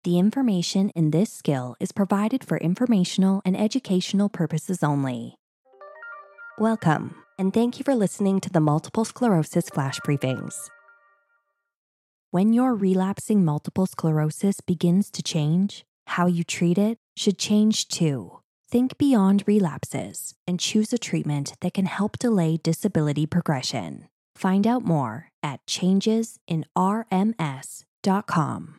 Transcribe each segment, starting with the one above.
The information in this skill is provided for informational and educational purposes only. Welcome, and thank you for listening to the Multiple Sclerosis Flash Briefings. When your relapsing multiple sclerosis begins to change, how you treat it should change too. Think beyond relapses and choose a treatment that can help delay disability progression. Find out more at changesinrms.com.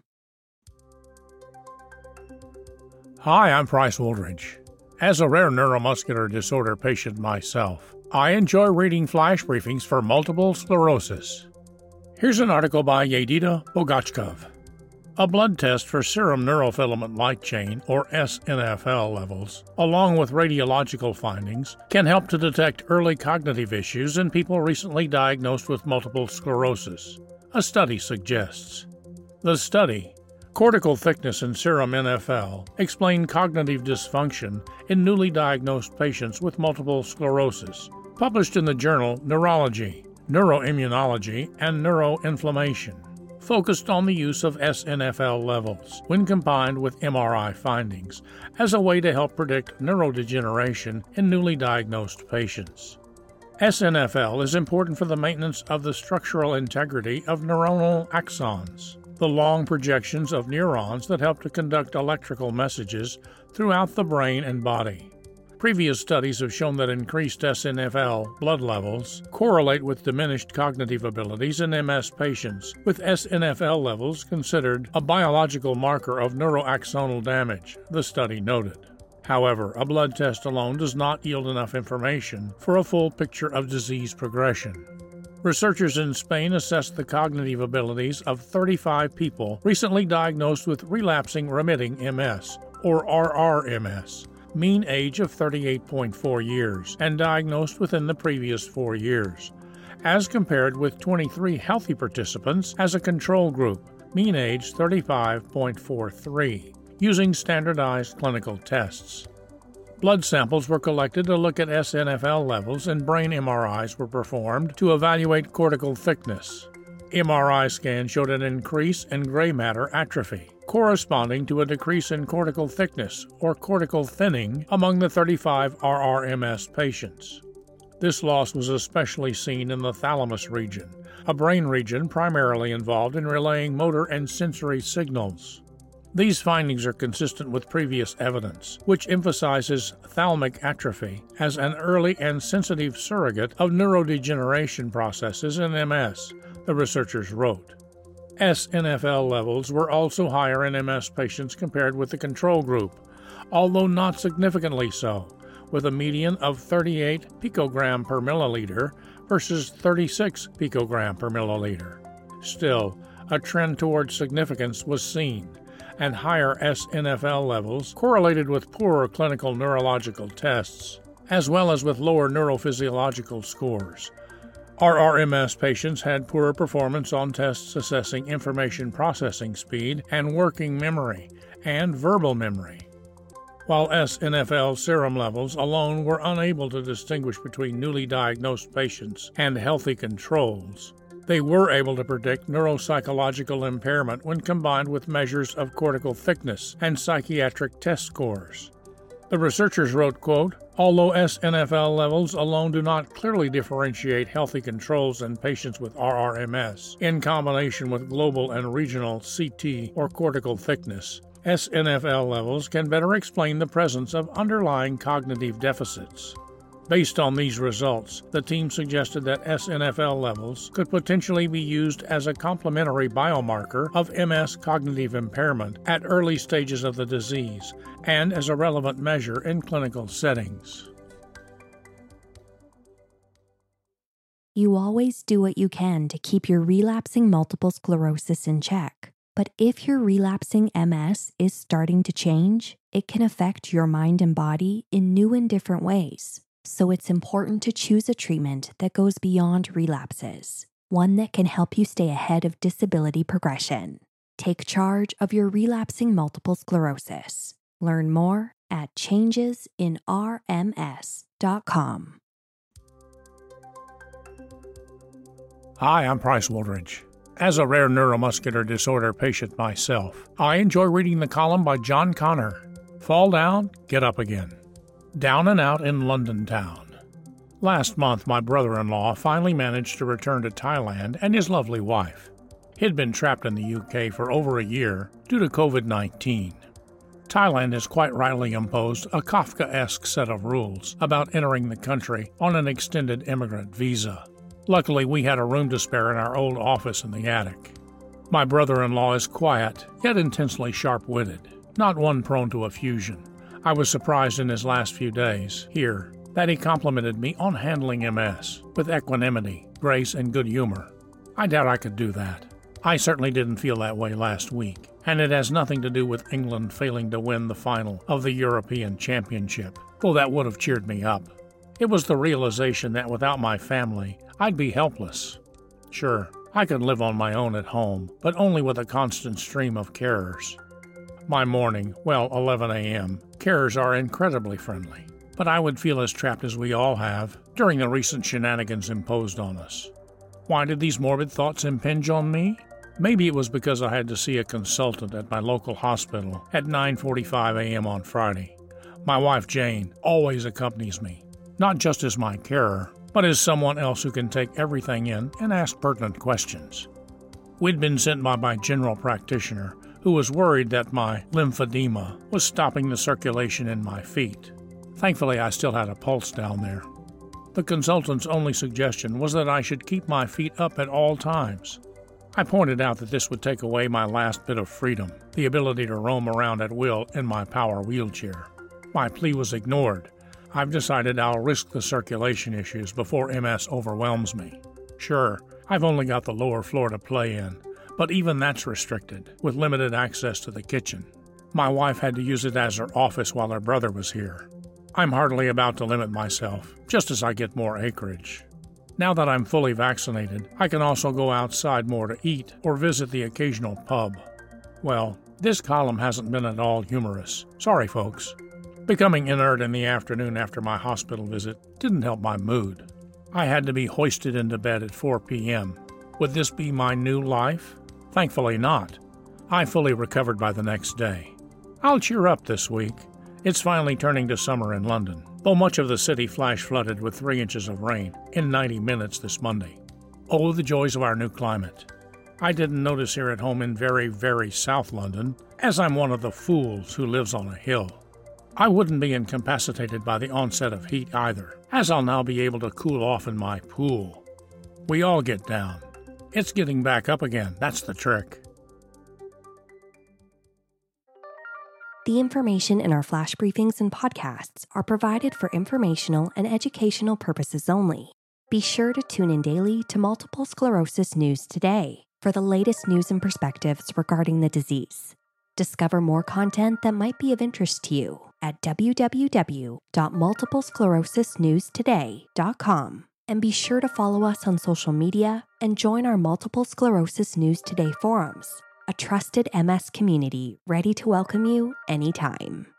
Hi, I'm Price Woolridge. As a rare neuromuscular disorder patient myself, I enjoy reading flash briefings for multiple sclerosis. Here's an article by Yedida Bogachkov. A blood test for serum neurofilament light chain, or SNFL levels, along with radiological findings, can help to detect early cognitive issues in people recently diagnosed with multiple sclerosis, a study suggests. The study, Cortical Thickness in Serum NFL, explained cognitive dysfunction in newly diagnosed patients with multiple sclerosis, published in the journal Neurology, Neuroimmunology, and Neuroinflammation, focused on the use of SNFL levels when combined with MRI findings as a way to help predict neurodegeneration in newly diagnosed patients. SNFL is important for the maintenance of the structural integrity of neuronal axons, the long projections of neurons that help to conduct electrical messages throughout the brain and body. Previous studies have shown that increased SNFL blood levels correlate with diminished cognitive abilities in MS patients, with SNFL levels considered a biological marker of neuroaxonal damage, the study noted. However, a blood test alone does not yield enough information for a full picture of disease progression. Researchers in Spain assessed the cognitive abilities of 35 people recently diagnosed with relapsing remitting MS, or RRMS, mean age of 38.4 years, and diagnosed within the previous 4 years, as compared with 23 healthy participants as a control group, mean age 35.43, using standardized clinical tests. Blood samples were collected to look at SNFL levels, and brain MRIs were performed to evaluate cortical thickness. MRI scans showed an increase in gray matter atrophy, corresponding to a decrease in cortical thickness, or cortical thinning, among the 35 RRMS patients. This loss was especially seen in the thalamus region, a brain region primarily involved in relaying motor and sensory signals. These findings are consistent with previous evidence, which emphasizes thalamic atrophy as an early and sensitive surrogate of neurodegeneration processes in MS, the researchers wrote. SNFL levels were also higher in MS patients compared with the control group, although not significantly so, with a median of 38 picogram per milliliter versus 36 picogram per milliliter. Still, a trend towards significance was seen, and higher SNFL levels correlated with poorer clinical neurological tests, as well as with lower neurophysiological scores. RRMS patients had poorer performance on tests assessing information processing speed and working memory, and verbal memory. While SNFL serum levels alone were unable to distinguish between newly diagnosed patients and healthy controls, they were able to predict neuropsychological impairment when combined with measures of cortical thickness and psychiatric test scores. The researchers wrote, quote, "Although SNFL levels alone do not clearly differentiate healthy controls and patients with RRMS, in combination with global and regional CT or cortical thickness, SNFL levels can better explain the presence of underlying cognitive deficits." Based on these results, the team suggested that SNFL levels could potentially be used as a complementary biomarker of MS cognitive impairment at early stages of the disease and as a relevant measure in clinical settings. You always do what you can to keep your relapsing multiple sclerosis in check. But if your relapsing MS is starting to change, it can affect your mind and body in new and different ways. So it's important to choose a treatment that goes beyond relapses, one that can help you stay ahead of disability progression. Take charge of your relapsing multiple sclerosis. Learn more at changesinrms.com. Hi, I'm Price Woolridge. As a rare neuromuscular disorder patient myself, I enjoy reading the column by John Connor, Fall Down, Get Up Again. Down and out in London town. Last month, my brother-in-law finally managed to return to Thailand and his lovely wife. He'd been trapped in the UK for over a year due to COVID-19. Thailand has quite rightly imposed a Kafkaesque set of rules about entering the country on an extended immigrant visa. Luckily, we had a room to spare in our old office in the attic. My brother-in-law is quiet, yet intensely sharp-witted, not one prone to effusion. I was surprised in his last few days, here, that he complimented me on handling MS, with equanimity, grace, and good humor. I doubt I could do that. I certainly didn't feel that way last week, and it has nothing to do with England failing to win the final of the European Championship, though that would have cheered me up. It was the realization that without my family, I'd be helpless. Sure, I could live on my own at home, but only with a constant stream of carers. My morning, 11 a.m., carers are incredibly friendly, but I would feel as trapped as we all have during the recent shenanigans imposed on us. Why did these morbid thoughts impinge on me? Maybe it was because I had to see a consultant at my local hospital at 9:45 a.m. on Friday. My wife, Jane, always accompanies me, not just as my carer, but as someone else who can take everything in and ask pertinent questions. We'd been sent by my general practitioner, who was worried that my lymphedema was stopping the circulation in my feet. Thankfully, I still had a pulse down there. The consultant's only suggestion was that I should keep my feet up at all times. I pointed out that this would take away my last bit of freedom, the ability to roam around at will in my power wheelchair. My plea was ignored. I've decided I'll risk the circulation issues before MS overwhelms me. Sure, I've only got the lower floor to play in, but even that's restricted, with limited access to the kitchen. My wife had to use it as her office while her brother was here. I'm hardly about to limit myself, just as I get more acreage. Now that I'm fully vaccinated, I can also go outside more to eat or visit the occasional pub. Well, this column hasn't been at all humorous. Sorry, folks. Becoming inert in the afternoon after my hospital visit didn't help my mood. I had to be hoisted into bed at 4 p.m. Would this be my new life? Thankfully not. I fully recovered by the next day. I'll cheer up this week. It's finally turning to summer in London, though much of the city flash flooded with 3 inches of rain in 90 minutes this Monday. Oh, the joys of our new climate. I didn't notice here at home in very, very South London, as I'm one of the fools who lives on a hill. I wouldn't be incapacitated by the onset of heat either, as I'll now be able to cool off in my pool. We all get down. It's getting back up again, that's the trick. The information in our flash briefings and podcasts are provided for informational and educational purposes only. Be sure to tune in daily to Multiple Sclerosis News Today for the latest news and perspectives regarding the disease. Discover more content that might be of interest to you at www.multiplesclerosisnewstoday.com. And be sure to follow us on social media and join our Multiple Sclerosis News Today forums, a trusted MS community ready to welcome you anytime.